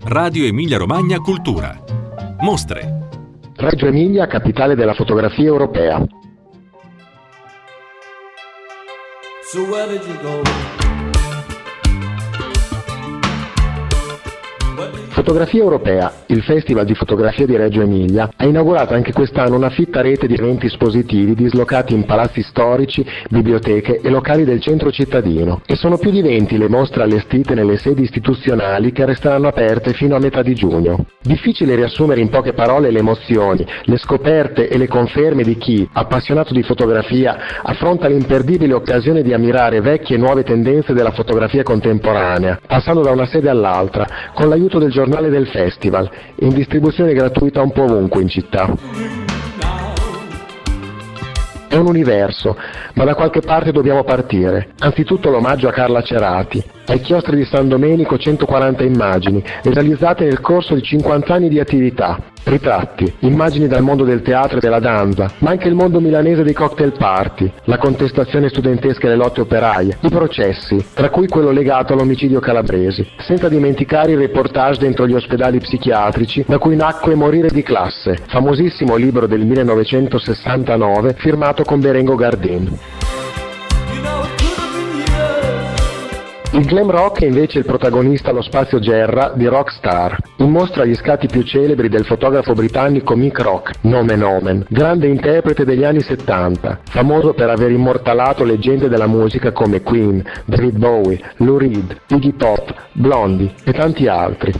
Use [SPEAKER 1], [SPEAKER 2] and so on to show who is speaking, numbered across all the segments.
[SPEAKER 1] Radio Emilia Romagna Cultura. Mostre.
[SPEAKER 2] Reggio Emilia, capitale della fotografia europea.
[SPEAKER 3] So where did you go?
[SPEAKER 2] Fotografia Europea, il Festival di fotografia di Reggio Emilia, ha inaugurato anche quest'anno una fitta rete di eventi espositivi dislocati in palazzi storici, biblioteche e locali del centro cittadino. E sono più di 20 le mostre allestite nelle sedi istituzionali che resteranno aperte fino a metà di giugno. Difficile riassumere in poche parole le emozioni, le scoperte e le conferme di chi, appassionato di fotografia, affronta l'imperdibile occasione di ammirare vecchie e nuove tendenze della fotografia contemporanea, passando da una sede all'altra, con l'aiuto del giornale del festival, in distribuzione gratuita un po' ovunque in città. È un universo, ma da qualche parte dobbiamo partire. Anzitutto l'omaggio a Carla Cerati. Ai chiostri di San Domenico 140 immagini, realizzate nel corso di 50 anni di attività. Ritratti, immagini dal mondo del teatro e della danza, ma anche il mondo milanese dei cocktail party, la contestazione studentesca e le lotte operaie, i processi, tra cui quello legato all'omicidio calabresi, senza dimenticare i reportage dentro gli ospedali psichiatrici da cui nacque Morire di classe, famosissimo libro del 1969 firmato con Berengo Gardin. Il glam rock è invece il protagonista allo Spazio Gerra di Rockstar, in mostra agli scatti più celebri del fotografo britannico Mick Rock, nomen omen, grande interprete degli anni 70, famoso per aver immortalato leggende della musica come Queen, David Bowie, Lou Reed, Iggy Pop, Blondie e tanti altri.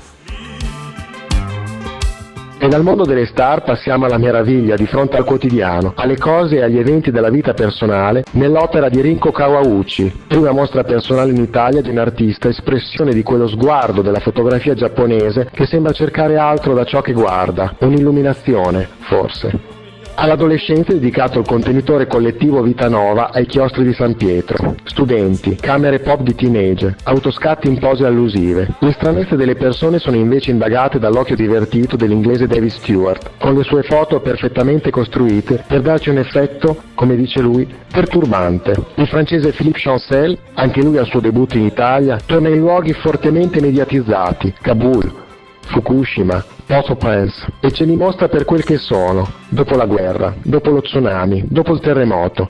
[SPEAKER 2] E dal mondo delle star passiamo alla meraviglia di fronte al quotidiano, alle cose e agli eventi della vita personale, nell'opera di Rinko Kawauchi, prima mostra personale in Italia di un artista espressione di quello sguardo della fotografia giapponese che sembra cercare altro da ciò che guarda, un'illuminazione, forse. All'adolescenza è dedicato il contenitore collettivo Vita Nova ai chiostri di San Pietro. Studenti, camere pop di teenager, autoscatti in pose allusive. Le stranezze delle persone sono invece indagate dall'occhio divertito dell'inglese David Stewart, con le sue foto perfettamente costruite per darci un effetto, come dice lui, perturbante. Il francese Philippe Chancel, anche lui al suo debutto in Italia, torna in luoghi fortemente mediatizzati, Kabul, Fukushima, Port-au-Prince, e ce li mostra per quel che sono, dopo la guerra, dopo lo tsunami, dopo il terremoto.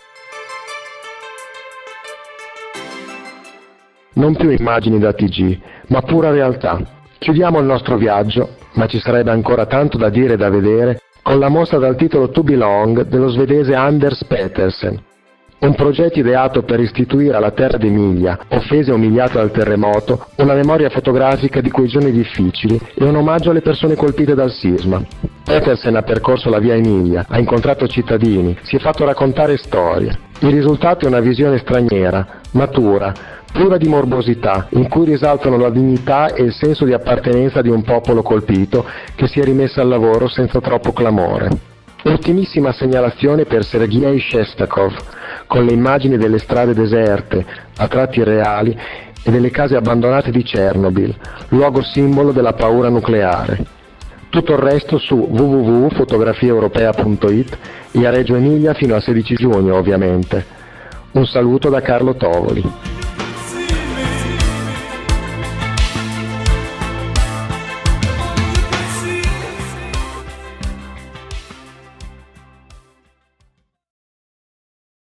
[SPEAKER 2] Non più immagini da TG, ma pura realtà. Chiudiamo il nostro viaggio, ma ci sarebbe ancora tanto da dire e da vedere, con la mostra dal titolo To Belong dello svedese Anders Petersen. Un progetto ideato per istituire alla terra d'Emilia, offesa e umiliata dal terremoto, una memoria fotografica di quei giorni difficili e un omaggio alle persone colpite dal sisma. Petersen ha percorso la via Emilia, ha incontrato cittadini, si è fatto raccontare storie. Il risultato è una visione straniera, matura, priva di morbosità, in cui risaltano la dignità e il senso di appartenenza di un popolo colpito che si è rimesso al lavoro senza troppo clamore. Ultimissima segnalazione per Sergei Shestakov, con le immagini delle strade deserte, a tratti irreali, e delle case abbandonate di Chernobyl, luogo simbolo della paura nucleare. Tutto il resto su www.fotografiaeuropea.it e a Reggio Emilia fino al 16 giugno, ovviamente. Un saluto da Carlo Tovoli.